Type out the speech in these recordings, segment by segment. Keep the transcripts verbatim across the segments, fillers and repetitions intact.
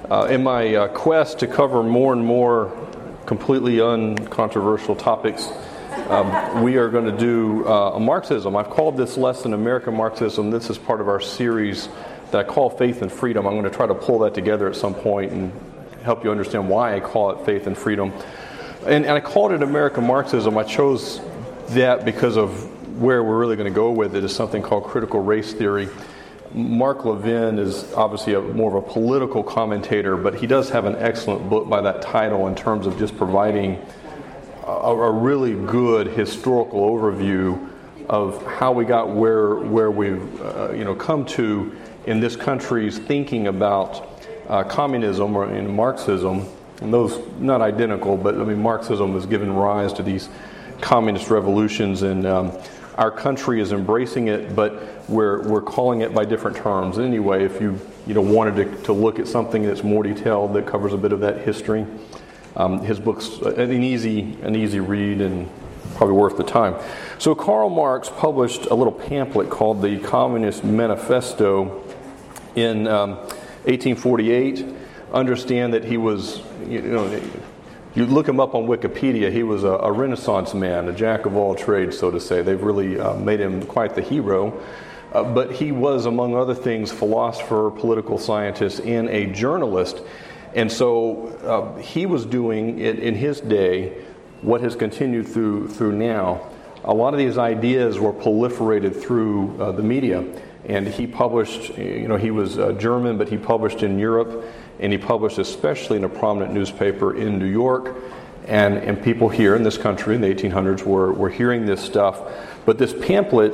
Uh, in my uh, quest to cover more and more completely uncontroversial topics, um, we are going to do uh, a Marxism. I've called this lesson American Marxism. This is part of our series that I call Faith and Freedom. I'm going to try to pull that together at some point and help you understand why I call it Faith and Freedom. And, and I called it American Marxism. I chose that because of where we're really going to go with it is something called critical race theory. Mark Levin is obviously a, more of a political commentator, but he does have an excellent book by that title in terms of just providing a, a really good historical overview of how we got where where we've uh, you know come to in this country's thinking about uh, communism or in Marxism. And those not identical, but I mean Marxism has given rise to these communist revolutions, and um, our country is embracing it, but we're we're calling it by different terms. Anyway, if you you know wanted to, to look at something that's more detailed that covers a bit of that history, um, his book's an easy an easy read and probably worth the time. So Karl Marx published a little pamphlet called the Communist Manifesto in um, eighteen forty-eight. Understand that he was you know. You look him up on Wikipedia, he was a, a Renaissance man, a jack of all trades, so to say. They've really uh, made him quite the hero. Uh, but he was, among other things, philosopher, political scientist, and a journalist. And so uh, he was doing, it in his day, what has continued through through now. A lot of these ideas were proliferated through uh, the media. And he published, you know, he was uh, German, but he published in Europe. And he published especially in a prominent newspaper in New York. And, and people here in this country in the eighteen hundreds were, were hearing this stuff. But this pamphlet,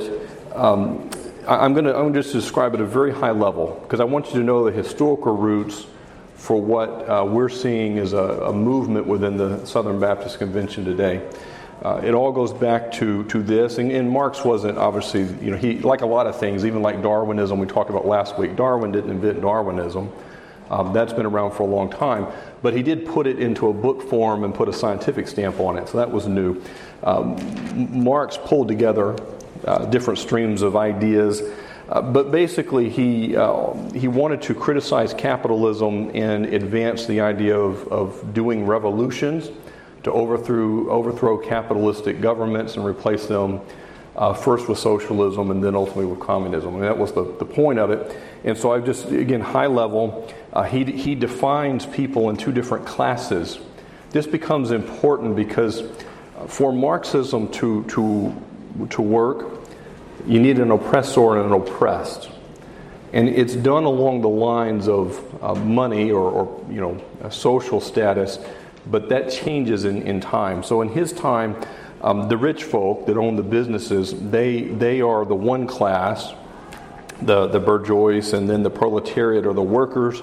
um, I, I'm going to I'm just describe it at a very high level, because I want you to know the historical roots for what uh, we're seeing as a, a movement within the Southern Baptist Convention today. Uh, it all goes back to, to this. And, and Marx wasn't obviously, you know, he like a lot of things, even like Darwinism we talked about last week. Darwin didn't invent Darwinism. Um, that's been around for a long time, but he did put it into a book form and put a scientific stamp on it, so that was new. Um, Marx pulled together uh, different streams of ideas, uh, but basically he uh, he wanted to criticize capitalism and advance the idea of, of doing revolutions to overthrow overthrow capitalistic governments and replace them Uh, first with socialism and then ultimately with communism. And that was the, the point of it. And so I've just, again, high level, uh, he, he defines people in two different classes. This becomes important because for Marxism to, to, to work, you need an oppressor and an oppressed. And it's done along the lines of uh, money or, or, you know, a social status, but that changes in, in time. So in his time, Um, the rich folk that own the businesses, they they are the one class, the, the bourgeois, and then the proletariat are the workers.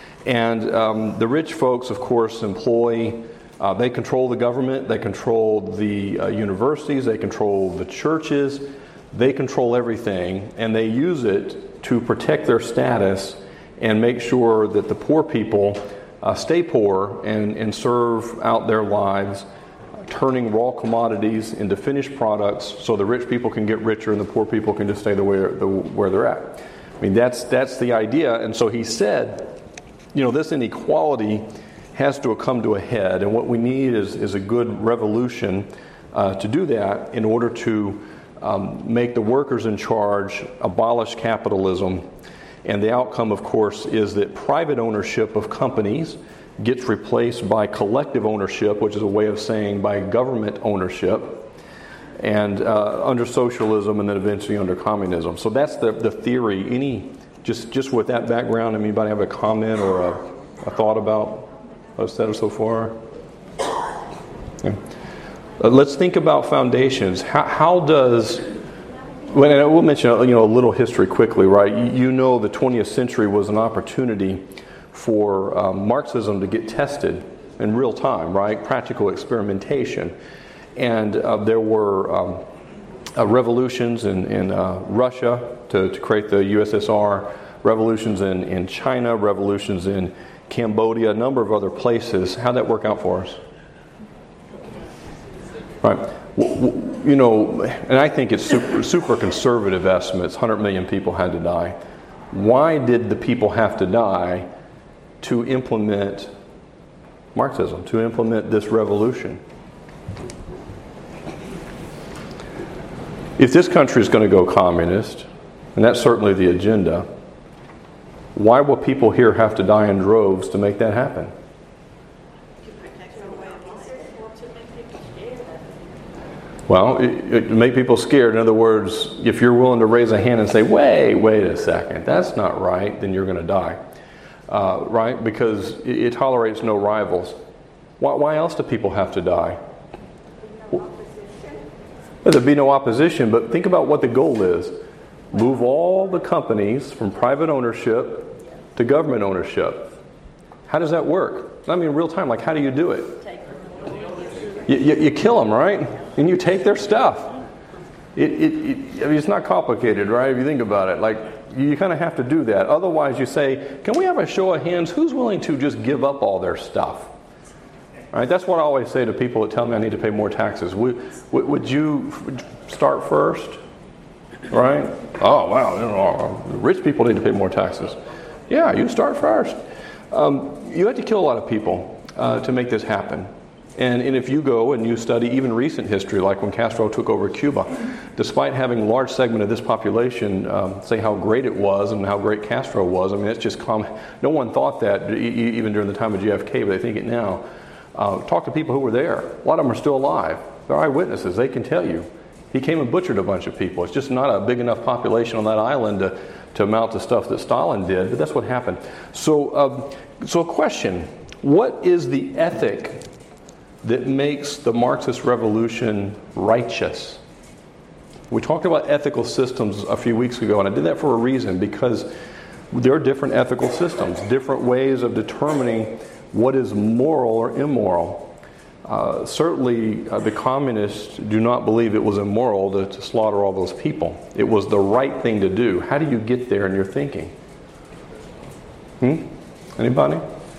And um, the rich folks, of course, employ, uh, they control the government, they control the uh, universities, they control the churches, they control everything, and they use it to protect their status and make sure that the poor people uh, stay poor and, and serve out their lives, turning raw commodities into finished products so the rich people can get richer and the poor people can just stay the way the, where they're at. I mean, that's that's the idea. And so he said, you know, this inequality has to come to a head, and what we need is, is a good revolution uh, to do that in order to um, make the workers in charge, abolish capitalism. And the outcome, of course, is that private ownership of companies gets replaced by collective ownership, which is a way of saying by government ownership, and uh, under socialism, and then eventually under communism. So that's the, the theory. Any just just with that background, anybody have a comment or a, a thought about what I've said so far? Yeah. Uh, let's think about foundations. How, how does well, and we'll mention you know a little history quickly, right? You, you know, the twentieth century was an opportunity for um, Marxism to get tested in real time, right? Practical experimentation. And uh, there were um, uh, revolutions in, in uh, Russia to, to create the U S S R, revolutions in, in China, revolutions in Cambodia, a number of other places. How'd that work out for us? Right. You know, and I think it's super, super conservative estimates. one hundred million people had to die. Why did the people have to die? to implement Marxism, to implement this revolution. If this country is going to go communist, and that's certainly the agenda, why will people here have to die in droves to make that happen? Well, it, it make people scared. In other words, if you're willing to raise a hand and say, wait, wait a second, that's not right, then you're going to die. Uh, right? Because it, it tolerates no rivals. Why, why else do people have to die? Well, there'd be no opposition, but think about what the goal is. Move all the companies from private ownership to government ownership. How does that work? I mean, real time, like how do you do it? You, you, you kill them, right? And you take their stuff. It, it, it, I mean, it's not complicated, right? If you think about it, like you kind of have to do that. Otherwise, you say, "Can we have a show of hands? Who's willing to just give up all their stuff?" All right? That's what I always say to people that tell me I need to pay more taxes. Would, would, would you start first? Right? Oh wow, you know, rich people need to pay more taxes. Yeah, you start first. Um, you had to kill a lot of people uh, to make this happen. And, and if you go and you study even recent history, like when Castro took over Cuba, despite having a large segment of this population um, say how great it was and how great Castro was, I mean, it's just common. No one thought that e- even during the time of J F K, but they think it now. Uh, talk to people who were there. A lot of them are still alive. They're eyewitnesses. They can tell you. He came and butchered a bunch of people. It's just not a big enough population on that island to, to amount to stuff that Stalin did, but that's what happened. So, um, so a question, what is the ethic that makes the Marxist revolution righteous? We talked about ethical systems a few weeks ago, and I did that for a reason, because there are different ethical systems, different ways of determining what is moral or immoral. Uh, certainly, uh, the communists do not believe it was immoral to, to slaughter all those people. It was the right thing to do. How do you get there in your thinking? Hmm? Anybody?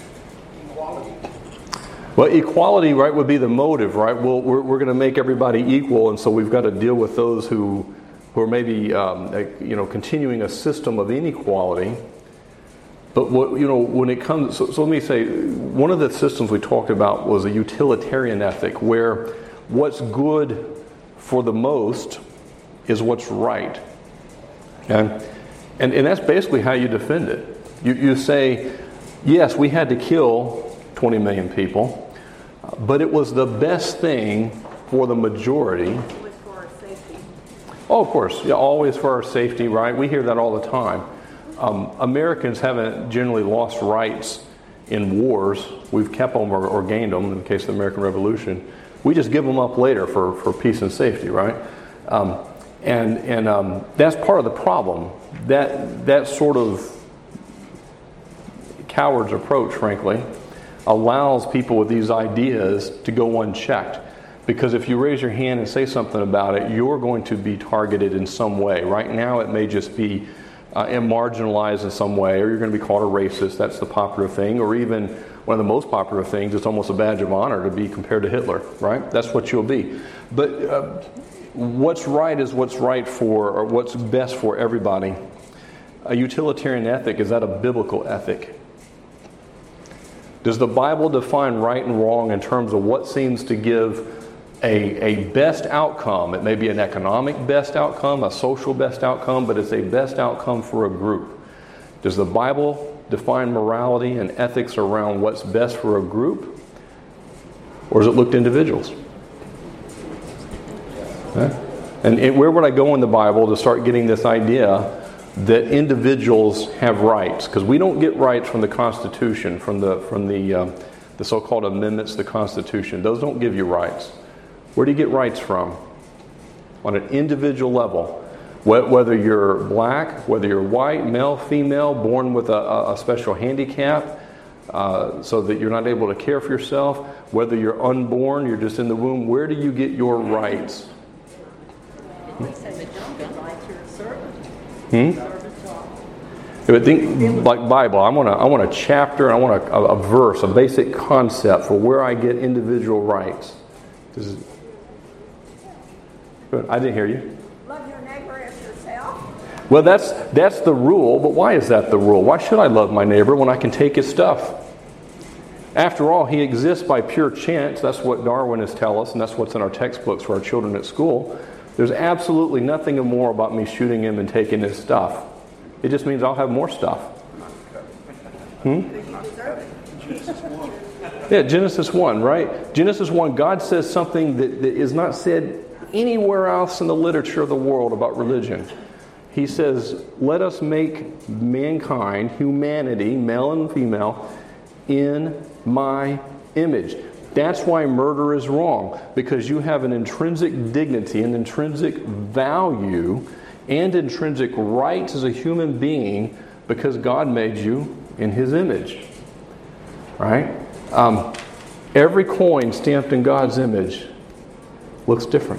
Well, equality, right, would be the motive, right? Well, we're, we're going to make everybody equal, and so we've got to deal with those who, who are maybe, um, like, you know, continuing a system of inequality. But what, you know, when it comes, so, so let me say, one of the systems we talked about was a utilitarian ethic, where what's good for the most is what's right, and and, and that's basically how you defend it. You you say, yes, we had to kill twenty million people. But it was the best thing for the majority. It was for our safety. Oh, of course. Yeah, always for our safety, right? We hear that all the time. Um, Americans haven't generally lost rights in wars. We've kept them or, or gained them in the case of the American Revolution. We just give them up later for, for peace and safety, right? Um, and and um, that's part of the problem. That, that sort of coward's approach, frankly, allows people with these ideas to go unchecked. Because if you raise your hand and say something about it, you're going to be targeted in some way. Right now it may just be uh, marginalized in some way, or you're going to be called a racist. That's the popular thing. Or even one of the most popular things, it's almost a badge of honor to be compared to Hitler, right? That's what you'll be. But uh, what's right is what's right for, or what's best for everybody. A utilitarian ethic, is that a biblical ethic? Does the Bible define right and wrong in terms of what seems to give a, a best outcome? It may be an economic best outcome, a social best outcome, but it's a best outcome for a group. Does the Bible define morality and ethics around what's best for a group? Or does it look to individuals? Okay. And, and where would I go in the Bible to start getting this idea that individuals have rights? Because we don't get rights from the Constitution, from the from the um, the so-called amendments to the Constitution. Those don't give you rights. Where do you get rights from? On an individual level. Whether you're black, whether you're white, male, female, born with a, a special handicap, uh, so that you're not able to care for yourself, whether you're unborn, you're just in the womb, where do you get your rights? Hmm? But think like Bible. I want a, I want a chapter, I want a, a, a verse, a basic concept for where I get individual rights. This is, I didn't hear you. Love your neighbor as yourself. Well, that's that's the rule, but why is that the rule? Why should I love my neighbor when I can take his stuff? After all, he exists by pure chance. That's what Darwinists tell us, and that's what's in our textbooks for our children at school. There's absolutely nothing more about me shooting him and taking his stuff. It just means I'll have more stuff. Hmm? Yeah, Genesis one, right? Genesis one, God says something that, that is not said anywhere else in the literature of the world about religion. He says, let us make mankind, humanity, male and female, in my image. That's why murder is wrong, because you have an intrinsic dignity, an intrinsic value, and intrinsic rights as a human being because God made you in His image. Right? Um, every coin stamped in God's image looks different.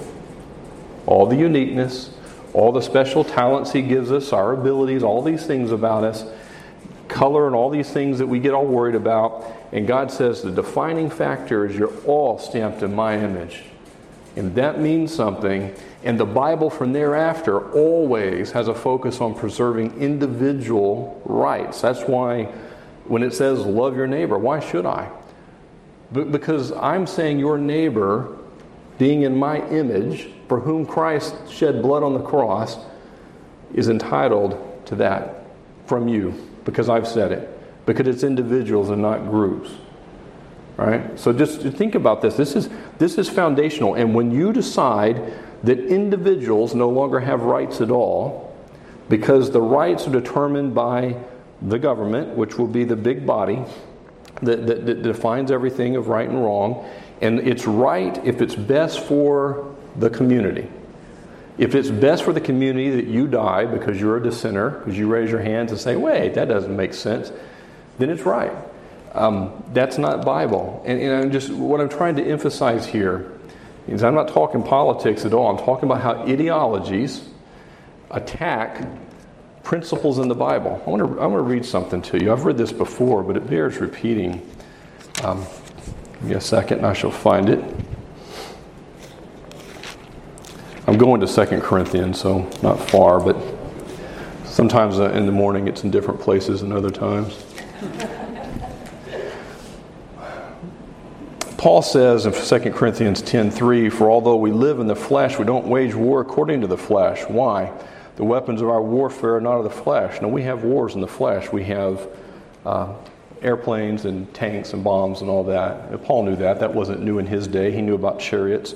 All the uniqueness, all the special talents He gives us, our abilities, all these things about us, color and all these things that we get all worried about. And God says the defining factor is you're all stamped in my image. And that means something. And the Bible from thereafter always has a focus on preserving individual rights. That's why when it says love your neighbor, why should I? Because I'm saying your neighbor, being in my image, for whom Christ shed blood on the cross, is entitled to that from you, because I've said it. Because it's individuals and not groups. Right? So just think about this. This is this is foundational. And when you decide that individuals no longer have rights at all, because the rights are determined by the government, which will be the big body that, that, that defines everything of right and wrong, and it's right if it's best for the community. If it's best for the community that you die because you're a dissenter, because you raise your hands and say, wait, that doesn't make sense, then it's right. Um, that's not Bible. And, and I'm just what I'm trying to emphasize here is I'm not talking politics at all. I'm talking about how ideologies attack principles in the Bible. I want to I want to read something to you. I've read this before, but it bears repeating. Um, give me a second and I shall find it. I'm going to Second Corinthians, so not far, but sometimes uh, in the morning it's in different places than other times. Paul says in Second Corinthians ten three, for although we live in the flesh, we don't wage war according to the flesh. Why? The weapons of our warfare are not of the flesh. No, we have wars in the flesh. We have uh, airplanes and tanks and bombs and all that. Paul knew that. That wasn't new in his day. He knew about chariots.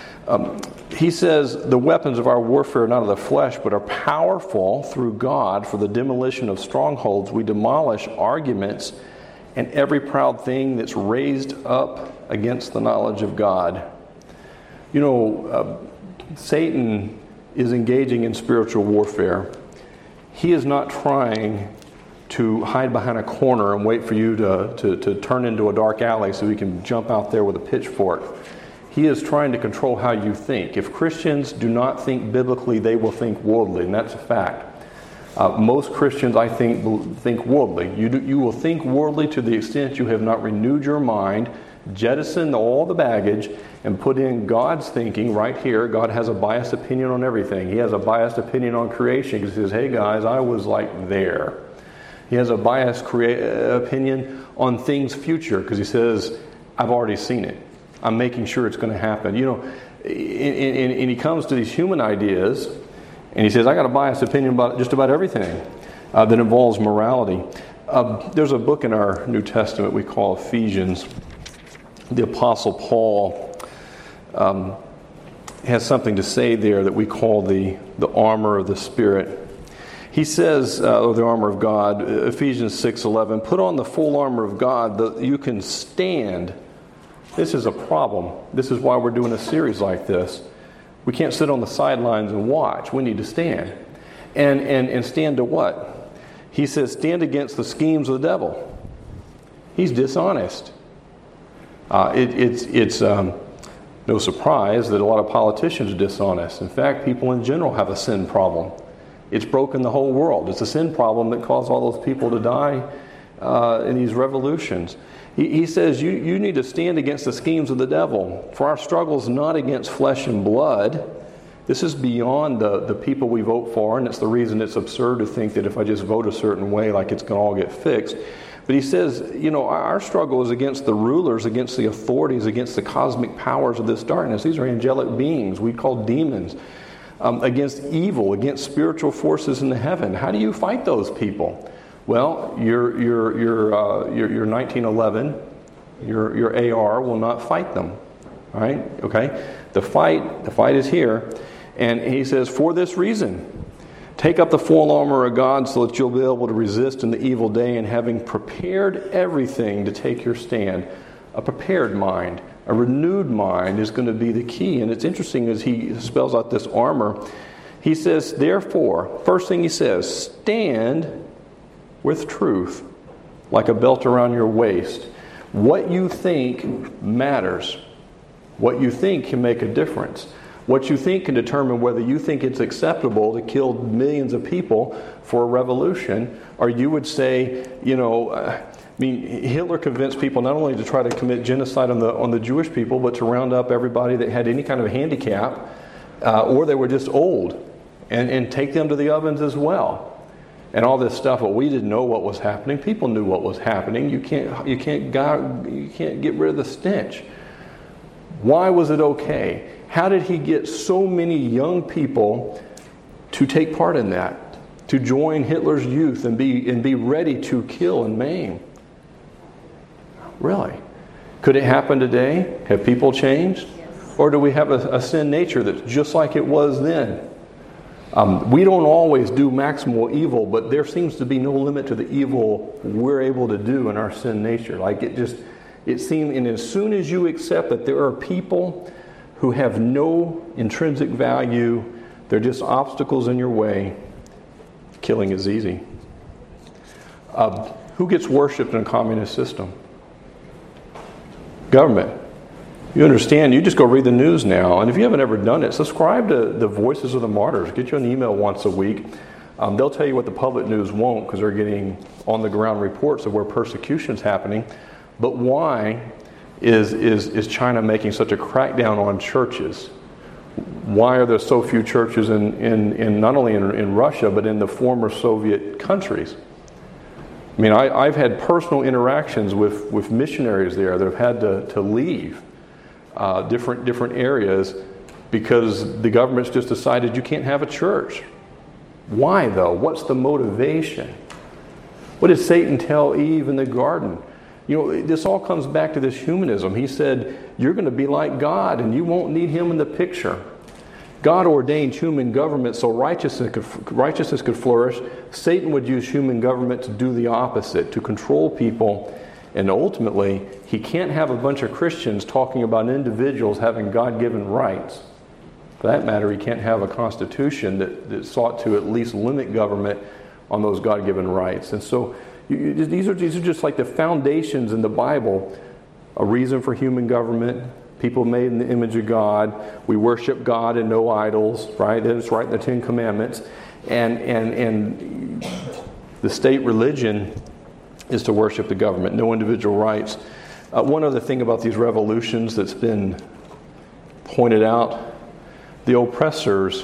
Um, he says, the weapons of our warfare are not of the flesh, but are powerful through God for the demolition of strongholds. We demolish arguments and every proud thing that's raised up against the knowledge of God. You know, uh, Satan is engaging in spiritual warfare. He is not trying to hide behind a corner and wait for you to, to, to turn into a dark alley so he can jump out there with a pitchfork. He is trying to control how you think. If Christians do not think biblically, they will think worldly, and that's a fact. Uh, most Christians, I think, think worldly. You, do, you will think worldly to the extent you have not renewed your mind, jettison all the baggage, and put in God's thinking right here. God has a biased opinion on everything. He has a biased opinion on creation. He says, hey guys, I was like there. He has a biased crea- opinion on things future because he says, I've already seen it. I'm making sure it's going to happen. You know, and, and, and he comes to these human ideas and he says, I got a biased opinion about just about everything uh, that involves morality. Uh, there's a book in our New Testament we call Ephesians. The Apostle Paul um, has something to say there that we call the, the armor of the Spirit. He says, uh, or the armor of God, Ephesians six eleven, put on the full armor of God that you can stand. This is a problem. This is why we're doing a series like this. We can't sit on the sidelines and watch. We need to stand. And, and, and stand to what? He says, stand against the schemes of the devil. He's dishonest. Uh, it, it's it's um, no surprise that a lot of politicians are dishonest. In fact, people in general have a sin problem. It's broken the whole world. It's a sin problem that caused all those people to die uh, in these revolutions. He, he says you, you need to stand against the schemes of the devil. For our struggle is not against flesh and blood. This is beyond the, the people we vote for, and it's the reason it's absurd to think that if I just vote a certain way, like it's going to all get fixed. But he says, you know, our struggle is against the rulers, against the authorities, against the cosmic powers of this darkness. These are angelic beings we call demons. Um, against evil, against spiritual forces in the heaven. How do you fight those people? Well, your your your uh, your, your nineteen eleven, your your A R will not fight them. All right? Okay? The fight, the fight is here. And he says, for this reason, take up the full armor of God so that you'll be able to resist in the evil day, and having prepared everything to take your stand. A prepared mind, a renewed mind is going to be the key. And it's interesting as he spells out this armor. He says, therefore, first thing he says, stand with truth like a belt around your waist. What you think matters. What you think can make a difference. What you think can determine whether you think it's acceptable to kill millions of people for a revolution, or you would say, you know, uh, I mean, Hitler convinced people not only to try to commit genocide on the on the Jewish people, but to round up everybody that had any kind of handicap, uh, or they were just old, and, and take them to the ovens as well, and all this stuff. But we didn't know what was happening. People knew what was happening. You can't you can't go, you can't get rid of the stench. Why was it okay? How did he get so many young people to take part in that, to join Hitler's youth and be and be ready to kill and maim? Really? Could it happen today? Have people changed? Yes. Or do we have a, a sin nature that's just like it was then? Um, we don't always do maximal evil, but there seems to be no limit to the evil we're able to do in our sin nature. Like it just, it seems, and as soon as you accept that there are people who have no intrinsic value, they're just obstacles in your way, killing is easy. Uh, who gets worshipped in a communist system? Government. You understand, you just go read the news now, and if you haven't ever done it, subscribe to the Voices of the Martyrs. Get you an email once a week. Um, they'll tell you what the public news won't, because they're getting on-the-ground reports of where persecution's happening. But why is, is, is China making such a crackdown on churches? Why are there so few churches in, in, in not only in, in Russia, but in the former Soviet countries? I mean, I, I've had personal interactions with, with missionaries there that have had to, to leave uh, different different areas because the government's just decided you can't have a church. Why, though? What's the motivation? What did Satan tell Eve in the garden? You know, this all comes back to this humanism. He said, you're going to be like God, and you won't need him in the picture. God ordained human government so righteousness could, righteousness could flourish. Satan would use human government to do the opposite, to control people. And ultimately, he can't have a bunch of Christians talking about individuals having God-given rights. For that matter, he can't have a constitution that, that sought to at least limit government on those God-given rights. And so you, these are these are just like the foundations in the Bible. A reason for human government. People made in the image of God. We worship God and no idols, right? That's right in the Ten Commandments. And and and the state religion is to worship the government, no individual rights. Uh, one other thing about these revolutions that's been pointed out, the oppressors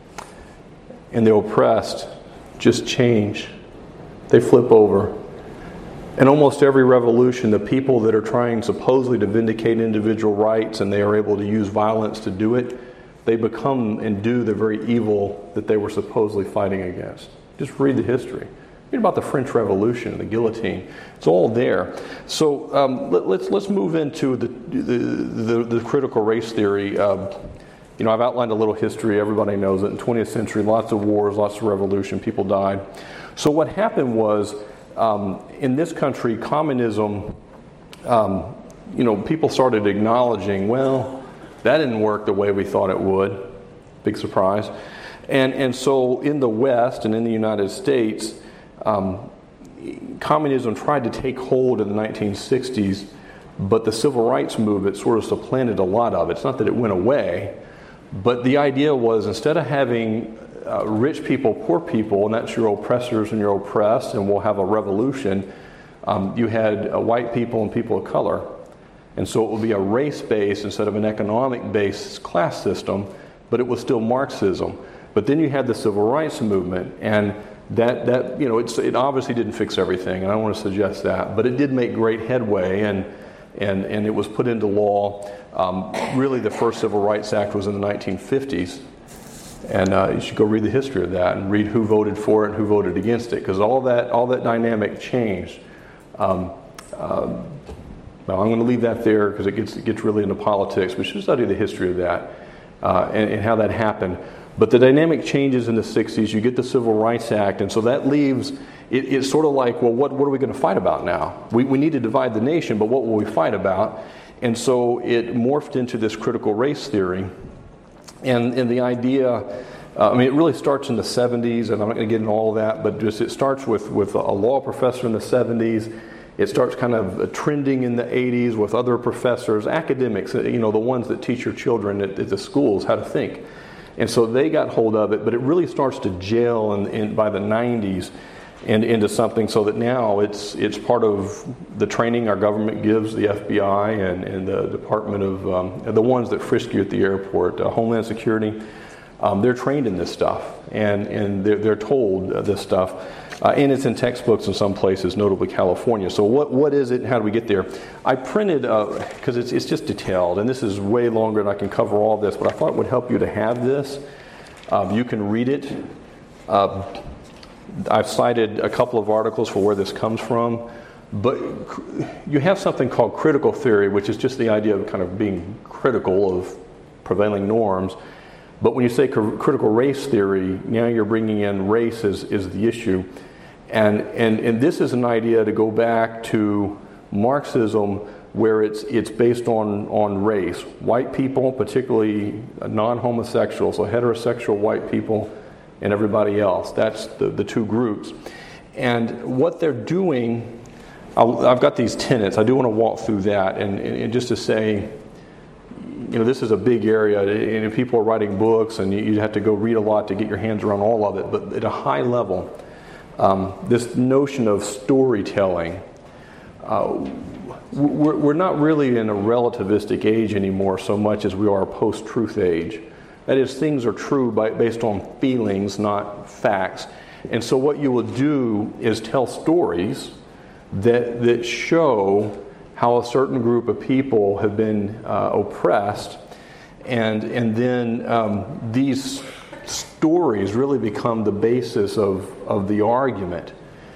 and the oppressed just change. They flip over. In almost every revolution, the people that are trying supposedly to vindicate individual rights and they are able to use violence to do it, they become and do the very evil that they were supposedly fighting against. Just read the history. Read about the French Revolution, the guillotine. It's all there. So um, let, let's let's move into the the, the, the critical race theory. Uh, you know, I've outlined a little history. Everybody knows it. In the twentieth century, lots of wars, lots of revolution. People died. So what happened was, um, in this country, communism, um, you know, people started acknowledging, well, that didn't work the way we thought it would. Big surprise. And and so in the West and in the United States, um, communism tried to take hold in the nineteen sixties, but the civil rights movement sort of supplanted a lot of it. It's not that it went away, but the idea was instead of having uh, rich people, poor people, and that's your oppressors and your oppressed, and we'll have a revolution, um, you had uh, white people and people of color. And so it would be a race-based instead of an economic-based class system but it was still Marxism. But then you had the civil rights movement, and that, that you know, it's, it obviously didn't fix everything, and I don't want to suggest that, but it did make great headway, and and, and it was put into law. Um, really, the first Civil Rights Act was in the nineteen fifties, and uh, you should go read the history of that and read who voted for it and who voted against it, because all that all that dynamic changed. Um, uh, well, I'm going to leave that there because it gets it gets really into politics. We should study the history of that uh, and, and how that happened. But the dynamic changes in the sixties. You get the Civil Rights Act, and so that leaves it, it's sort of like, well, what what are we going to fight about now? We we need to divide the nation, but what will we fight about? And so it morphed into this critical race theory, and and the idea. Uh, I mean, it really starts in the seventies, and I'm not going to get into all of that, but just it starts with with a law professor in the seventies. It starts kind of trending in the eighties with other professors, academics, you know, the ones that teach your children at, at the schools how to think. And so they got hold of it, but it really starts to gel in, in, by the nineties and into something so that now it's it's part of the training our government gives the F B I and, and the Department of, um, the ones that frisk you at the airport, uh, Homeland Security. Um, they're trained in this stuff, and, and they're, they're told uh, this stuff. Uh, and it's in textbooks in some places, notably California. So what what is it and how do we get there? I printed, because uh, it's, it's just detailed, and this is way longer than I can cover all this, but I thought it would help you to have this. Um, you can read it. Uh, I've cited a couple of articles for where this comes from, but you have something called critical theory, which is just the idea of kind of being critical of prevailing norms. But when you say cr- critical race theory, now you're bringing in race as, as the issue. And, and and this is an idea to go back to Marxism, where it's it's based on, on race. White people, particularly non-homosexual, so heterosexual white people and everybody else. That's the, the two groups. And what they're doing, I'll, I've got these tenets. I do want to walk through that. And, and just to say, you know, this is a big area, and people are writing books, and you have to go read a lot to get your hands around all of it. But at a high level, um, this notion of storytelling, uh, we're, we're not really in a relativistic age anymore so much as we are a post-truth age. That is, things are true by, based on feelings, not facts. And so what you will do is tell stories that that show how a certain group of people have been uh, oppressed, and and then um, these stories really become the basis of, of the argument.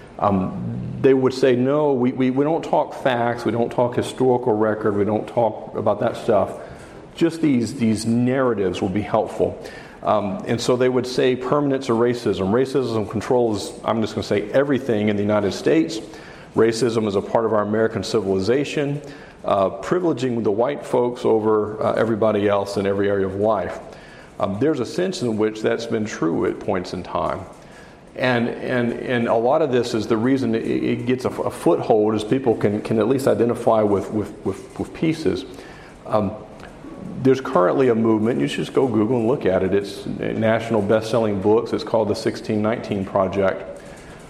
Um, they would say, no, we, we, we don't talk facts, we don't talk historical record, we don't talk about that stuff. Just these, these narratives will be helpful. Um, and so they would say permanence of racism. Racism controls, I'm just going to say, everything in the United States. Racism is a part of our American civilization, uh, privileging the white folks over uh, everybody else in every area of life. Um, there's a sense in which that's been true at points in time. And and and a lot of this is the reason it, it gets a, a foothold is people can, can at least identify with, with, with, with pieces. Um, there's currently a movement, you should just go Google and look at it. It's national best-selling books. It's called the sixteen nineteen Project.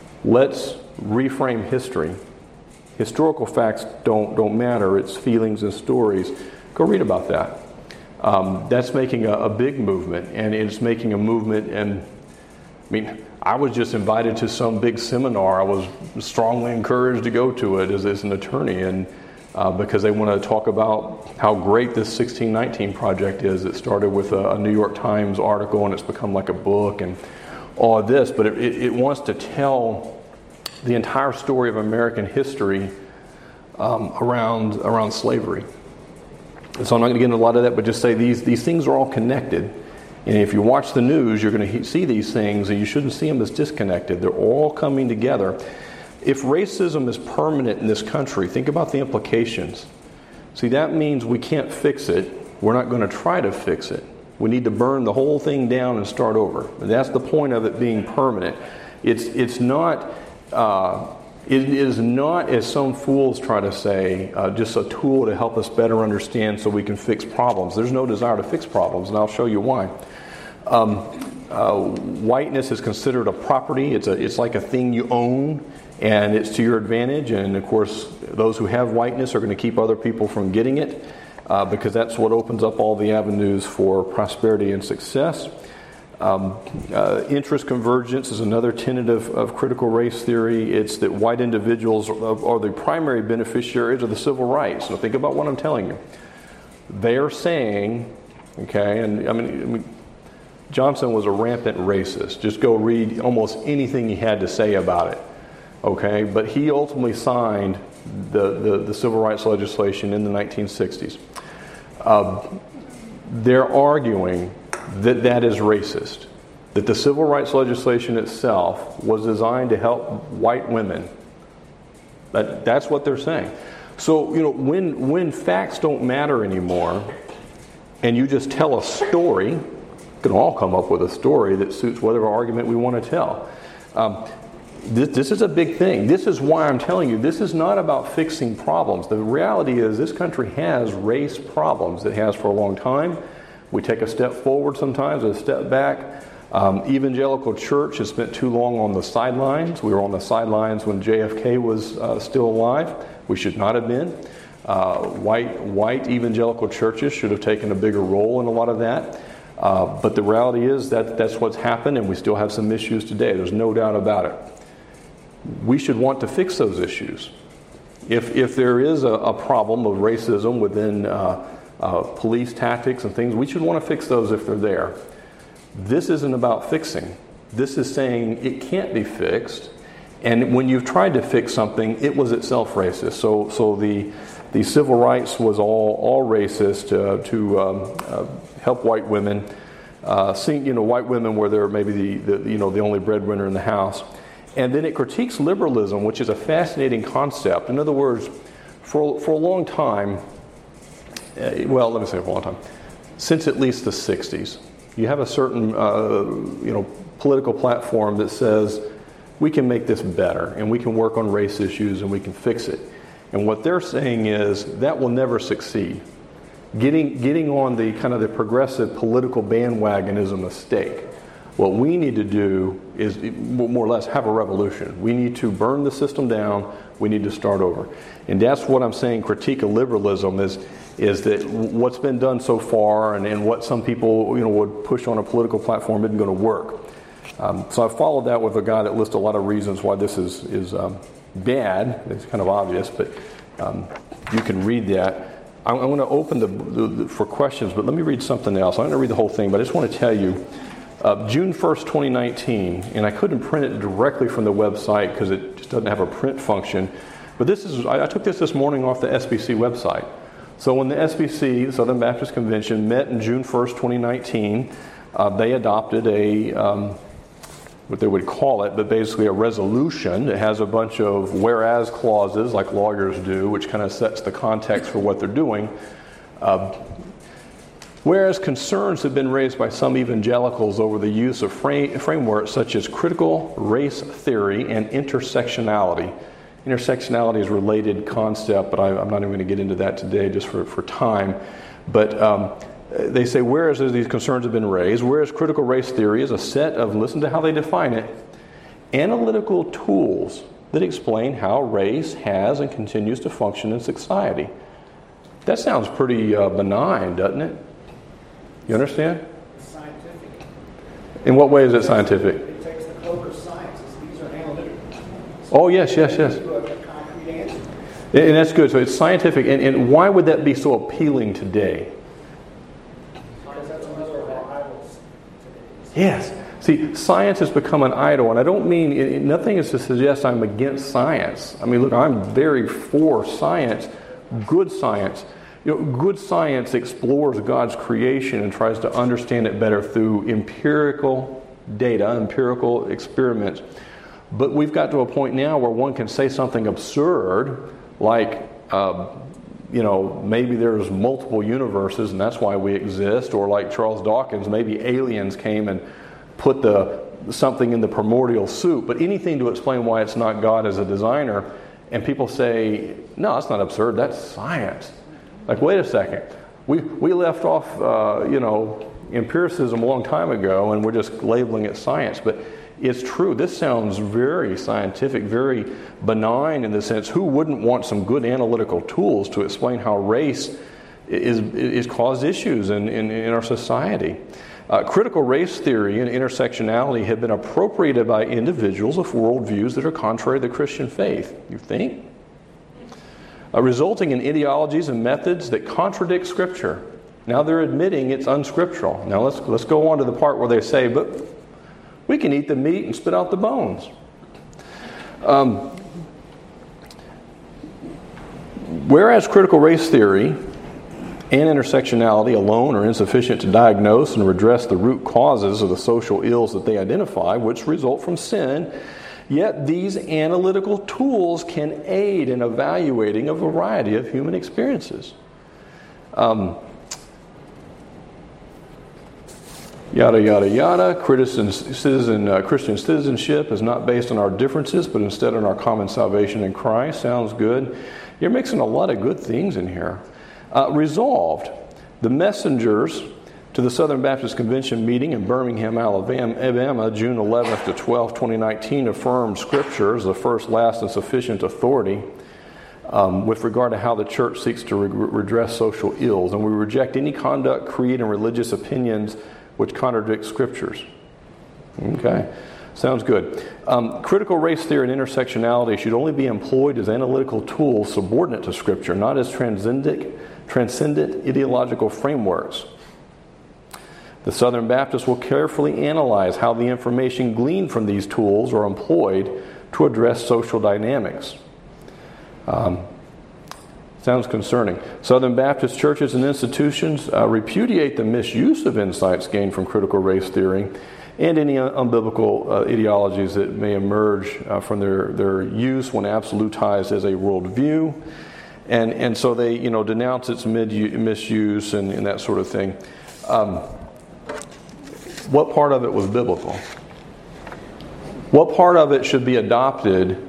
Let's reframe history. Historical facts don't don't matter. It's feelings and stories. Go read about that. Um, that's making a, a big movement, and it's making a movement. And I mean, I was just invited to some big seminar. I was strongly encouraged to go to it as, as an attorney, and uh, because they want to talk about how great this sixteen nineteen Project is. It started with a, a New York Times article, and it's become like a book and all of this. But it, it, it wants to tell the entire story of American history um, around around slavery. And so I'm not going to get into a lot of that, but just say these these things are all connected. And if you watch the news, you're going to see these things, and you shouldn't see them as disconnected. They're all coming together. If racism is permanent in this country, think about the implications. See, that means we can't fix it. We're not going to try to fix it. We need to burn the whole thing down and start over. And that's the point of it being permanent. It's it's not uh, it is not, as some fools try to say, uh, just a tool to help us better understand so we can fix problems. There's no desire to fix problems, and I'll show you why. Um, uh, whiteness is considered a property. It's a it's like a thing you own, and it's to your advantage. And of course, those who have whiteness are going to keep other people from getting it. uh, because that's what opens up all the avenues for prosperity and success. Um, uh, interest convergence is another tenet of, of critical race theory. It's that white individuals are, are the primary beneficiaries of the civil rights. Now think about what I'm telling you. They are saying, okay, and I mean, I mean Johnson was a rampant racist. Just go read almost anything he had to say about it. Okay, but he ultimately signed the, the, the civil rights legislation in the nineteen sixties. Uh, they're arguing that that is racist, that the civil rights legislation itself was designed to help white women. That, that's what they're saying. So, you know, when when facts don't matter anymore, and you just tell a story, we can all come up with a story that suits whatever argument we want to tell. Um, this, this is a big thing. This is why I'm telling you, this is not about fixing problems. The reality is this country has race problems. It has for a long time. We take a step forward sometimes, a step back. Um, evangelical church has spent too long on the sidelines. We were on the sidelines when J F K was uh, still alive. We should not have been. Uh, white white evangelical churches should have taken a bigger role in a lot of that. Uh, but the reality is that that's what's happened, and we still have some issues today. There's no doubt about it. We should want to fix those issues. If if there is a, a problem of racism within uh, uh, police tactics and things, we should want to fix those if they're there. This isn't about fixing. This is saying it can't be fixed. And when you've tried to fix something, it was itself racist. So, so the the civil rights was all all racist uh, to um, uh, help white women. Uh, seeing, you know, white women where they're maybe the, the you know the only breadwinner in the house. And then it critiques liberalism, which is a fascinating concept. In other words, for for a long time, uh, well, let me say for a long time, since at least the sixties, you have a certain uh, you know political platform that says we can make this better, and we can work on race issues, and we can fix it. And what they're saying is that will never succeed. Getting getting on the kind of the progressive political bandwagon is a mistake. What we need to do is more or less have a revolution. We need to burn the system down. We need to start over. And that's what I'm saying, critique of liberalism is is that what's been done so far and, and what some people you know would push on a political platform isn't going to work. Um, so I followed that with a guy that lists a lot of reasons why this is, is um, bad. It's kind of obvious, but um, you can read that. I'm, I'm going to open the, the, the for questions, but let me read something else. I'm going to read the whole thing, but I just want to tell you, uh, June first, twenty nineteen, and I couldn't print it directly from the website because it just doesn't have a print function, but this is I, I took this this morning off the S B C website. So when the S B C, the Southern Baptist Convention, met in June first, twenty nineteen, uh, they adopted a um, what they would call it, but basically a resolution that has a bunch of whereas clauses like lawyers do, which kind of sets the context for what they're doing. Uh, whereas concerns have been raised by some evangelicals over the use of frame, frameworks such as critical race theory and intersectionality. Intersectionality is a related concept, but I, I'm not even going to get into that today just for, for time. But um, they say, whereas these concerns have been raised, whereas critical race theory is a set of, listen to how they define it, analytical tools that explain how race has and continues to function in society. That sounds pretty uh, benign, doesn't it? You understand? It's scientific. In what way is it scientific? It takes the cloak of science. These are analytical. Oh, yes, yes, yes. To a concrete answer. And that's good. So it's scientific. And, and why would that be so appealing today? Yes. See, science has become an idol, and I don't mean, it, nothing is to suggest I'm against science. I mean, look, I'm very for science, good science. You know, good science explores God's creation and tries to understand it better through empirical data, empirical experiments. But we've got to a point now where one can say something absurd, like, uh, you know, maybe there's multiple universes and that's why we exist, or like Charles Dawkins, maybe aliens came and put the something in the primordial soup, but anything to explain why it's not God as a designer, and people say, no, that's not absurd, that's science. Like, wait a second, we we left off, uh, you know, empiricism a long time ago, and we're just labeling it science, but it's true. This sounds very scientific, very benign in the sense, who wouldn't want some good analytical tools to explain how race is, is caused issues in, in, in our society. Uh, critical race theory and intersectionality have been appropriated by individuals with worldviews that are contrary to the Christian faith. You think? Uh, resulting in ideologies and methods that contradict Scripture. Now they're admitting it's unscriptural. Now let's let's go on to the part where they say, but we can eat the meat and spit out the bones. Um, whereas critical race theory and intersectionality alone are insufficient to diagnose and redress the root causes of the social ills that they identify, which result from sin, yet these analytical tools can aid in evaluating a variety of human experiences. Um, yada, yada, yada. Christian, citizen, uh, Christian citizenship is not based on our differences, but instead on our common salvation in Christ. Sounds good. You're mixing a lot of good things in here. Uh, resolved. The messengers to the Southern Baptist Convention meeting in Birmingham, Alabama, June eleventh to twelfth, twenty nineteen, affirmed Scripture as the first, last, and sufficient authority um, with regard to how the church seeks to re- redress social ills. And we reject any conduct, creed, and religious opinions which contradict Scriptures. Okay. Sounds good. Um, critical race theory and intersectionality should only be employed as analytical tools subordinate to Scripture, not as transcendent, transcendent ideological frameworks. The Southern Baptists will carefully analyze how the information gleaned from these tools are employed to address social dynamics. Um, sounds concerning. Southern Baptist churches and institutions uh, repudiate the misuse of insights gained from critical race theory and any unbiblical uh, ideologies that may emerge uh, from their, their use when absolutized as a worldview. And and so they, you know, denounce its mid- misuse and, and that sort of thing. Um, what part of it was biblical? What part of it should be adopted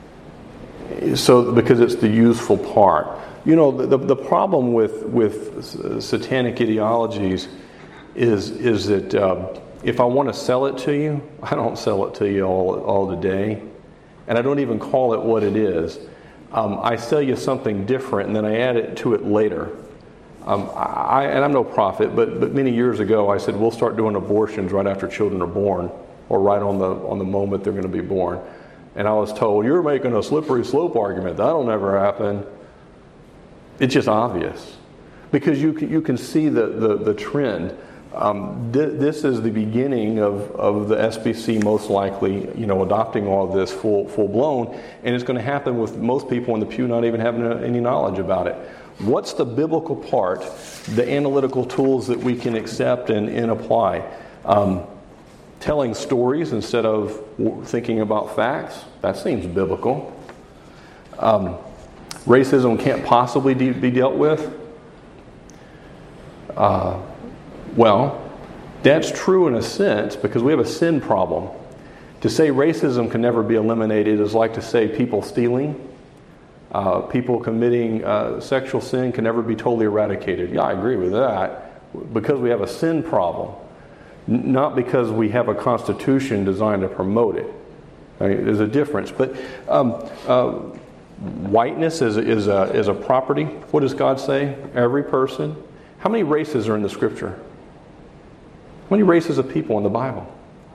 so because it's the useful part? You know, the, the problem with, with satanic ideologies is, is that uh, if I want to sell it to you, I don't sell it to you all, all today. And I don't even call it what it is. Um, I sell you something different and then I add it to it later. Um, I, and I'm no prophet, but, but many years ago I said we'll start doing abortions right after children are born or right on the, on the moment they're going to be born. And I was told, you're making a slippery slope argument. That'll never happen. It's just obvious. Because you can, you can see the, the, the trend. Um, th- this is the beginning of, of the S B C most likely, you know, adopting all of this full full blown, and it's going to happen with most people in the pew not even having any knowledge about it. What's the biblical part, the analytical tools that we can accept and, and apply? Um, telling stories instead of thinking about facts, that seems biblical. Um, racism can't possibly de- be dealt with. Uh, Well, that's true in a sense because we have a sin problem. To say racism can never be eliminated is like to say people stealing, uh, people committing uh, sexual sin can never be totally eradicated. Yeah, I agree with that because we have a sin problem, N- not because we have a constitution designed to promote it. I mean, there's a difference. But um, uh, whiteness is, is, a, is a property. What does God say? Every person. How many races are in the Scripture? How many races of people in the Bible?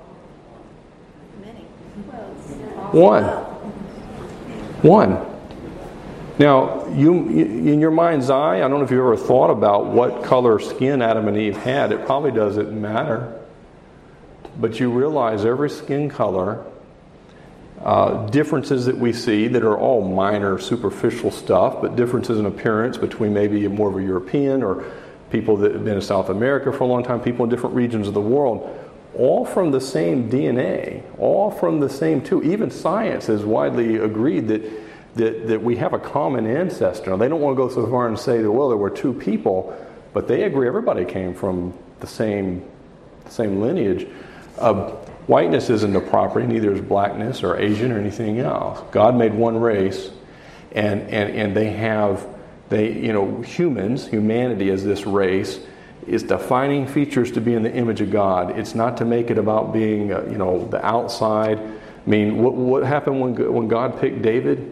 Many. One. One. Now, you, in your mind's eye, I don't know if you've ever thought about what color skin Adam and Eve had. It probably doesn't matter. But you realize every skin color, uh, differences that we see that are all minor, superficial stuff, but differences in appearance between maybe more of a European or people that have been in South America for a long time, people in different regions of the world, all from the same D N A, all from the same too. Even science has widely agreed that that, that we have a common ancestor. Now, they don't want to go so far and say that, well, there were two people, but they agree everybody came from the same, the same lineage. Uh, whiteness isn't a property, neither is blackness or Asian or anything else. God made one race, and, and, and they have They, you know, humans, humanity as this race, is defining features to be in the image of God. It's not to make it about being, uh, you know, the outside. I mean, what what happened when when God picked David?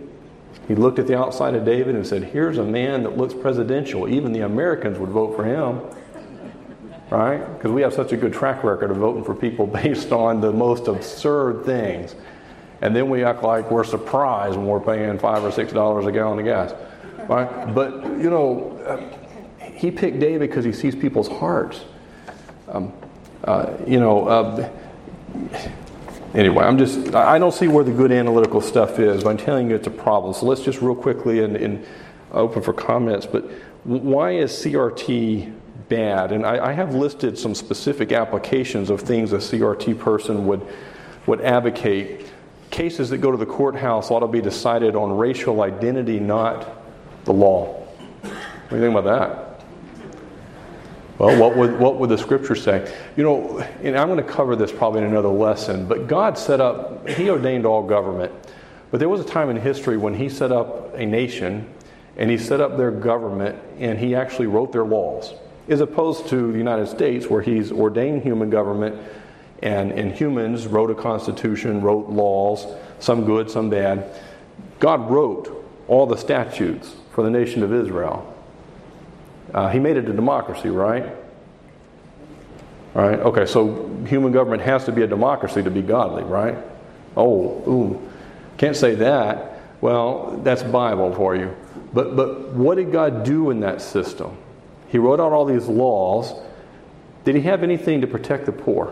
He looked at the outside of David and said, here's a man that looks presidential. Even the Americans would vote for him. Right? Because we have such a good track record of voting for people based on the most absurd things. And then we act like we're surprised when we're paying five or six dollars a gallon of gas. Right? But, you know, he picked David because he sees people's hearts. Um, uh, you know, uh, anyway, I'm just, I don't see where the good analytical stuff is, but I'm telling you it's a problem. So let's just real quickly and, and open for comments. But why is C R T bad? And I, I have listed some specific applications of things a C R T person would would advocate. Cases that go to the courthouse ought to be decided on racial identity, not the law. What do you think about that? Well, what would what would the scripture say? You know, and I'm going to cover this probably in another lesson, but God set up, He ordained all government. But there was a time in history when He set up a nation, and He set up their government, and He actually wrote their laws. As opposed to the United States, where He's ordained human government, and, and humans wrote a constitution, wrote laws, some good, some bad. God wrote all the statutes for the nation of Israel. Uh, he made it a democracy, right? Right? Okay, so human government has to be a democracy to be godly, right? Oh, ooh, can't say that. Well, that's Bible for you. But but what did God do in that system? He wrote out all these laws. Did He have anything to protect the poor?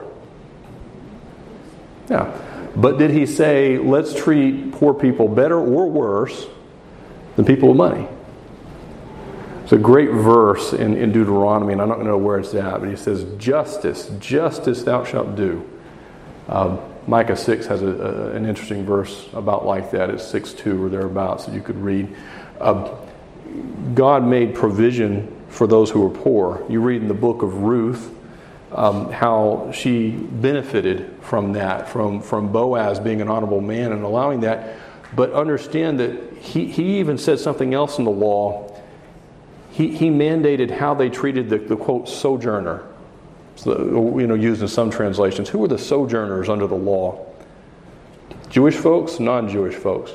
Yeah. But did He say, let's treat poor people better or worse than people with money? It's a great verse in, in Deuteronomy, and I don't know where it's at, but He says, justice, justice thou shalt do. Um, Micah six has a, a, an interesting verse about like that. It's six two or thereabouts that you could read. Uh, God made provision for those who were poor. You read in the book of Ruth um, how she benefited from that, from, from Boaz being an honorable man and allowing that. But understand that he, he even said something else in the law. He, he mandated how they treated the, the quote, sojourner. So, you know, used in some translations. Who were the sojourners under the law? Jewish folks, non-Jewish folks?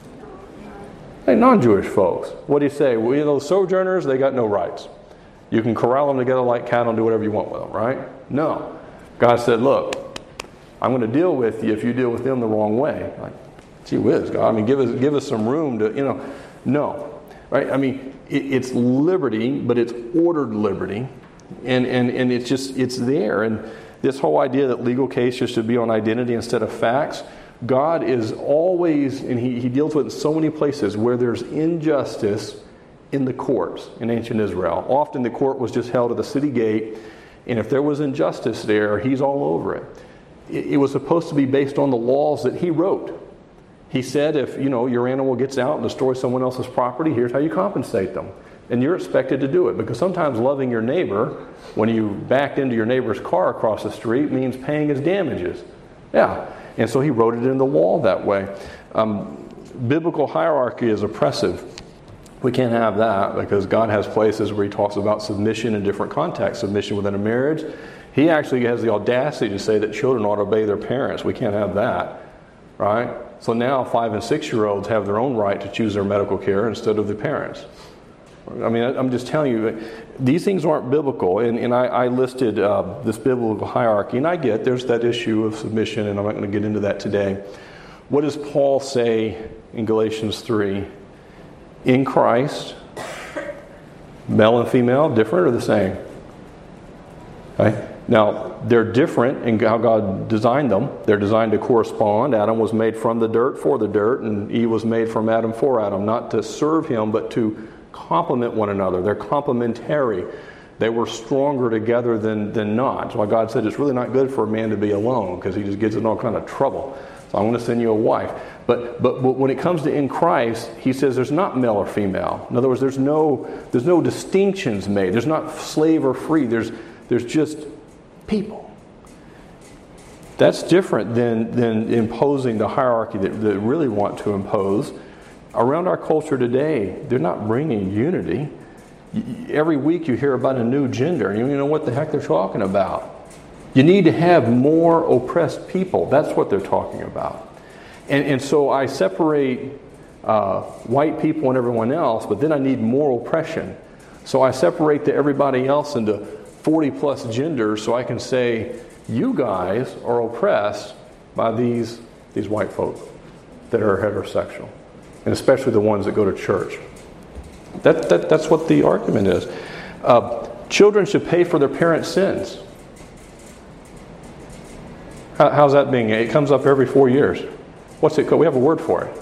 Hey, non-Jewish folks. What do you say? Well, you know, sojourners, they got no rights. You can corral them together like cattle and do whatever you want with them, right? No. God said, look, I'm going to deal with you if you deal with them the wrong way. Like, gee whiz, God, I mean, give us give us some room to, you know. No. Right? I mean, it, it's liberty, but it's ordered liberty. And, and, and it's just, it's there. And this whole idea that legal cases should be on identity instead of facts, God is always, and he, he deals with it in so many places where there's injustice in the courts in ancient Israel. Often the court was just held at the city gate, and if there was injustice there, He's all over it. It, it was supposed to be based on the laws that He wrote. He said, if you know your animal gets out and destroys someone else's property, here's how you compensate them. And you're expected to do it, because sometimes loving your neighbor, when you backed into your neighbor's car across the street, means paying his damages. Yeah. And so He wrote it in the law that way. Um, biblical hierarchy is oppressive. We can't have that, because God has places where He talks about submission in different contexts. Submission within a marriage. He actually has the audacity to say that children ought to obey their parents. We can't have that. Right? So now five and six-year-olds have their own right to choose their medical care instead of the parents. I mean, I'm just telling you, these things aren't biblical. And, and I, I listed uh, this biblical hierarchy, and I get there's that issue of submission, and I'm not going to get into that today. What does Paul say in Galatians three? In Christ, male and female, different or the same? Okay. Now, they're different in how God designed them. They're designed to correspond. Adam was made from the dirt for the dirt, and Eve was made from Adam for Adam, not to serve him, but to complement one another. They're complementary. They were stronger together than, than not. That's why God said it's really not good for a man to be alone, because he just gets in all kind of trouble. So I'm going to send you a wife. But, but but when it comes to in Christ, He says there's not male or female. In other words, there's no there's no distinctions made. There's not slave or free. There's there's just people. That's different than than imposing the hierarchy that they really want to impose. Around our culture today, they're not bringing unity. Every week you hear about a new gender, and you don't know what the heck they're talking about. You need to have more oppressed people. That's what they're talking about. And, and so I separate uh, white people and everyone else, but then I need more oppression. So I separate the everybody else into forty plus genders so I can say, you guys are oppressed by these, these white folk that are heterosexual, and especially the ones that go to church. That, that That's what the argument is. Uh, children should pay for their parents' sins. How, how's that being? It comes up every four years. What's it called? We have a word for it.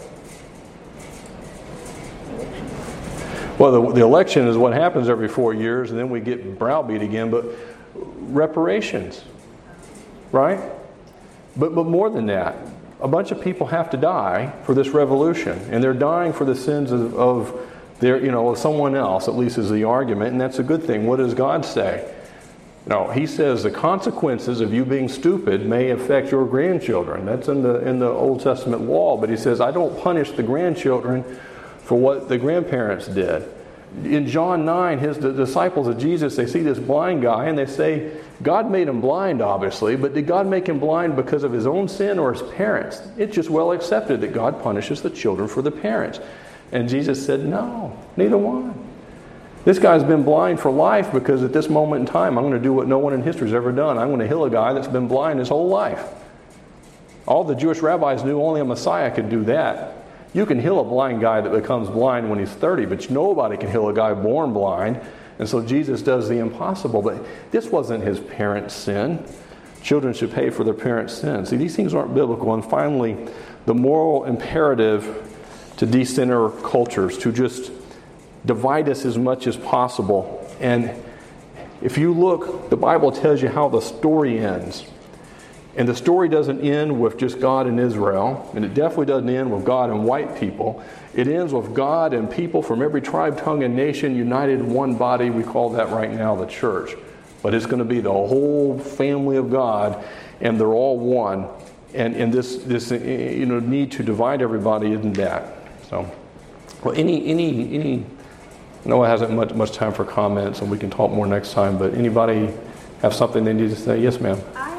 Well, the, the election is what happens every four years, and then we get browbeat again. But reparations, right? But but more than that, a bunch of people have to die for this revolution, and they're dying for the sins of, of their, you know, of someone else. At least is the argument, and that's a good thing. What does God say? No, He says the consequences of you being stupid may affect your grandchildren. That's in the in the Old Testament law. But He says, I don't punish the grandchildren for what the grandparents did. In John nine, his the disciples of Jesus, they see this blind guy and they say, God made him blind, obviously, but did God make him blind because of his own sin or his parents? It's just well accepted that God punishes the children for the parents. And Jesus said, no, neither one. This guy's been blind for life because at this moment in time, I'm going to do what no one in history has ever done. I'm going to heal a guy that's been blind his whole life. All the Jewish rabbis knew only a Messiah could do that. You can heal a blind guy that becomes blind when he's thirty, but nobody can heal a guy born blind. And so Jesus does the impossible. But this wasn't his parents' sin. Children should pay for their parents' sin. See, these things aren't biblical. And finally, the moral imperative to decenter cultures, to just divide us as much as possible. And if you look, the Bible tells you how the story ends. And the story doesn't end with just God and Israel, and it definitely doesn't end with God and white people. It ends with God and people from every tribe, tongue, and nation united in one body. We call that right now the church. But it's going to be the whole family of God, and they're all one. And, and this this you know need to divide everybody isn't that. So, well, any any any. Noah hasn't much much time for comments, and we can talk more next time. But anybody have something they need to say? Yes, ma'am.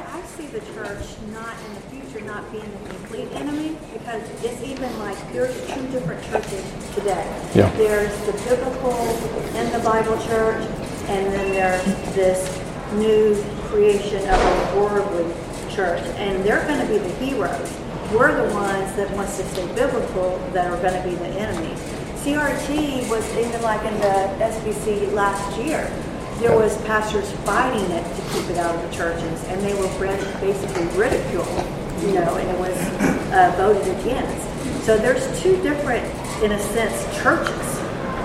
It's even like there's two different churches today. Yeah. There's the biblical in the Bible church, and then there's this new creation of a worldly church. And they're going to be the heroes. We're the ones that wants to stay biblical that are going to be the enemy. C R T was even like in the S B C last year. There was pastors fighting it to keep it out of the churches, and they were basically ridiculed, you know, and it was uh, voted against. So there's two different, in a sense, churches.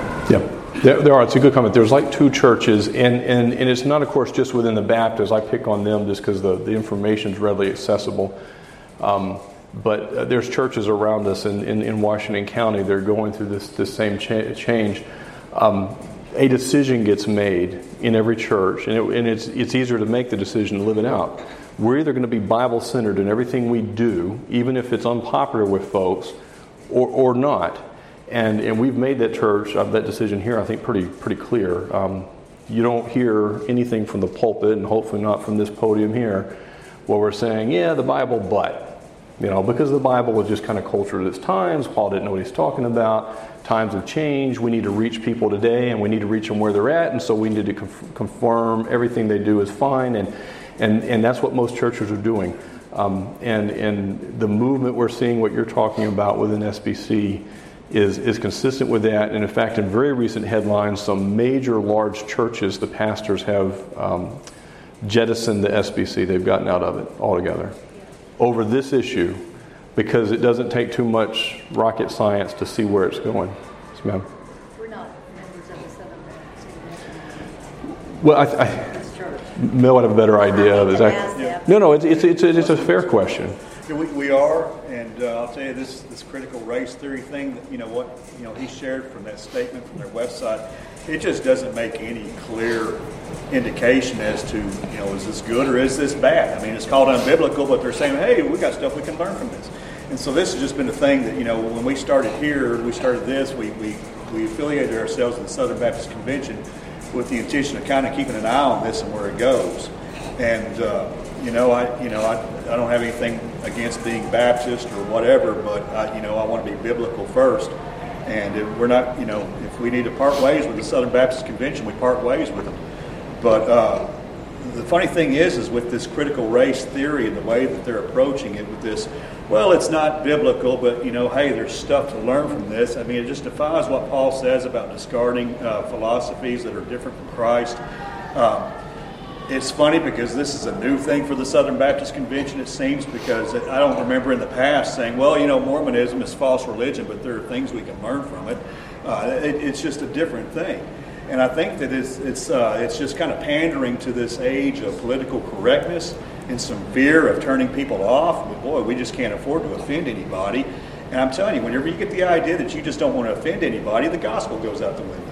Yep, there, there are. It's a good comment. There's like two churches, and, and, and it's not, of course, just within the Baptists. I pick on them just because the, the information is readily accessible. Um, but uh, there's churches around us in, in, in Washington County. They're going through this, this same cha- change. Um, a decision gets made in every church, and, it, and it's it's easier to make the decision and live it out. We're either going to be Bible-centered in everything we do, even if it's unpopular with folks, or or not. And and we've made that church, uh, that decision here, I think, pretty pretty clear. Um, you don't hear anything from the pulpit, and hopefully not from this podium here, where we're saying, yeah, the Bible, but. You know, because the Bible was just kind of culture at its times. Paul didn't know what he's talking about. Times have changed. We need to reach people today, and we need to reach them where they're at. And so we need to conf- confirm everything they do is fine. And and and that's what most churches are doing. Um, and and the movement we're seeing, what you're talking about within S B C, is is consistent with that. And in fact, in very recent headlines, some major large churches, the pastors have um, jettisoned the S B C. They've gotten out of it altogether over this issue, because it doesn't take too much rocket science to see where it's going. Yes, ma'am. We're not members of the Southern Baptist Convention. Well, I, I, Mel would have a better idea of exactly. Yeah. No, no, it's it's it's, it's a fair question. Yeah, we, we are, and uh, I'll tell you this this critical race theory thing. That, you know what you know he shared from that statement from their website. It just doesn't make any clear indication as to, you know, is this good or is this bad? I mean, it's called unbiblical, but they're saying, hey, we got stuff we can learn from this. And so this has just been a thing that, you know, when we started here, we started this, we we, we affiliated ourselves with the Southern Baptist Convention with the intention of kind of keeping an eye on this and where it goes. And, uh, you know, I you know, I, I don't have anything against being Baptist or whatever, but, I, you know, I want to be biblical first. And if we're not, you know, if we need to part ways with the Southern Baptist Convention, we part ways with them. But uh, the funny thing is, is with this critical race theory and the way that they're approaching it with this, well, it's not biblical, but, you know, hey, there's stuff to learn from this. I mean, it just defies what Paul says about discarding uh, philosophies that are different from Christ. Um, it's funny because this is a new thing for the Southern Baptist Convention, it seems, because I don't remember in the past saying, well, you know, Mormonism is false religion, but there are things we can learn from it. Uh, it it's just a different thing. And I think that it's it's uh, it's just kind of pandering to this age of political correctness and some fear of turning people off. But boy, we just can't afford to offend anybody. And I'm telling you, whenever you get the idea that you just don't want to offend anybody, the gospel goes out the window.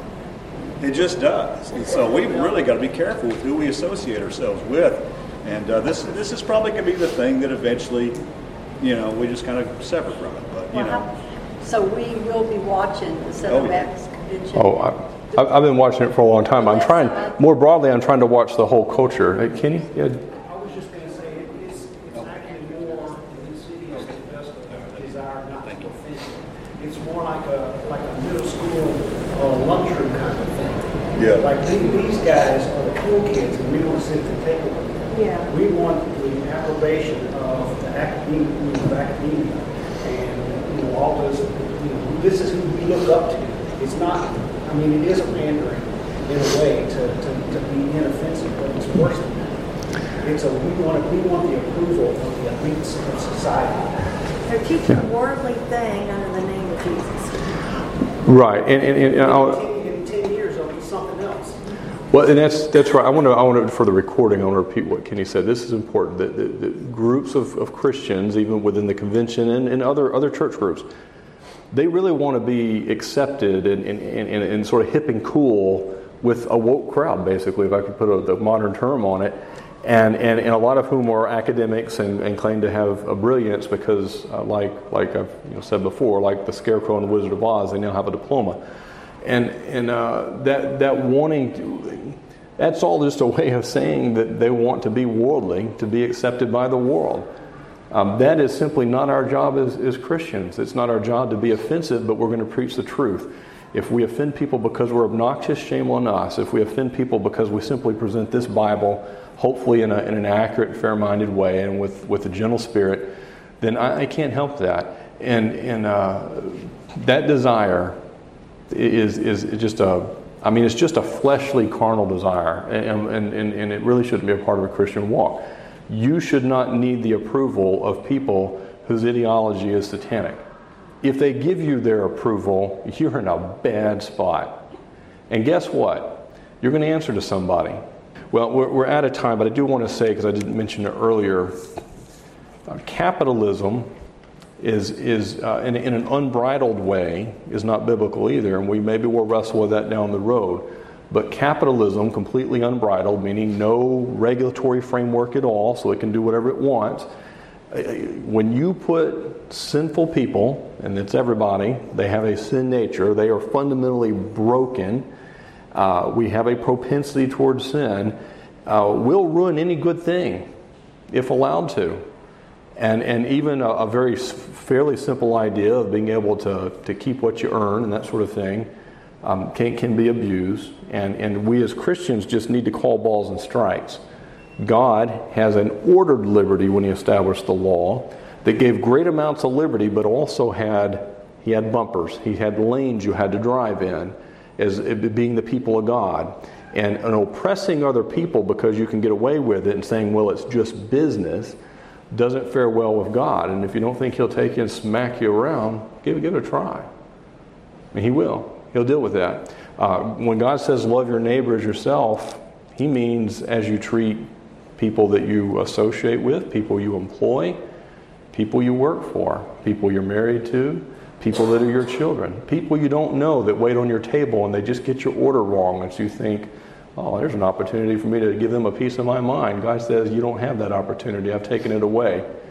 It just does. And so we've really got to be careful with who we associate ourselves with. And uh, this this is probably going to be the thing that eventually, you know, we just kind of sever from it. But you Well, know, how- So we will be watching the Southern Oh, yeah. Baptist Convention. Oh, I, I've I've been watching it for a long time. I'm trying, more broadly, I'm trying to watch the whole culture. Hey, Kenny? Yeah. I was just going to say, it- it's, it's actually more insidious to just a desire not to offend. It's more like a, like a middle school uh, lunchroom kind of thing. Yeah. Like these, these guys are the cool kids, and we want to sit at the table with them. Yeah. We want the approbation of the academia, of academia, and, you know, all those, you know, this is who we look up to. It's not, I mean, it is a pandering in a way to, to, to be inoffensive, but it's worse than that. It's a, we want, we want the approval of the elites of society. They're teaching a worldly thing under the name of Jesus. Right. And, and, and I'll, In ten years, it'll be something else. well, and that's that's right. I want to I want to for the recording. I want to repeat what Kenny said. This is important. That, that, that groups of, of Christians, even within the convention and, and other other church groups, they really want to be accepted and, and, and, and sort of hip and cool with a woke crowd, basically, if I could put a, the modern term on it, and, and, and a lot of whom are academics and, and claim to have a brilliance because, uh, like like I've you know, said before, like the Scarecrow and the Wizard of Oz, they now have a diploma. And and uh, that that wanting to, that's all just a way of saying that they want to be worldly, to be accepted by the world. Um, that is simply not our job as, as Christians. It's not our job to be offensive, but we're going to preach the truth. If we offend people because we're obnoxious, shame on us. If we offend people because we simply present this Bible, hopefully in, a, in an accurate, fair-minded way and with, with a gentle spirit, then I, I can't help that. And, and uh, that desire is, is just a, I mean, it's just a fleshly, carnal desire, and, and, and, and it really shouldn't be a part of a Christian walk. You should not need the approval of people whose ideology is satanic. If they give you their approval, you're in a bad spot. And guess what? You're going to answer to somebody. Well, we're, we're out of time, but I do want to say, because I didn't mention it earlier, uh, capitalism is, is uh, in, in an unbridled way, is not biblical either, and we maybe will wrestle with that down the road. But capitalism, completely unbridled, meaning no regulatory framework at all, so it can do whatever it wants. When you put sinful people, and it's everybody, they have a sin nature, they are fundamentally broken, uh, we have a propensity towards sin, uh, we'll ruin any good thing if allowed to. And and even a, a very fairly simple idea of being able to, to keep what you earn and that sort of thing Um, can, can be abused, and, and we as Christians just need to call balls and strikes. God has an ordered liberty when He established the law that gave great amounts of liberty, but also had He had bumpers. He had lanes you had to drive in as being the people of God. And, and oppressing other people because you can get away with it and saying, well, it's just business, doesn't fare well with God. And if you don't think He'll take you and smack you around, give, give it a try. I mean, He will. He'll deal with that. Uh, when God says love your neighbor as yourself, He means as you treat people that you associate with, people you employ, people you work for, people you're married to, people that are your children, people you don't know that wait on your table and they just get your order wrong, and so you think, oh, there's an opportunity for me to give them a piece of my mind. God says you don't have that opportunity. I've taken it away.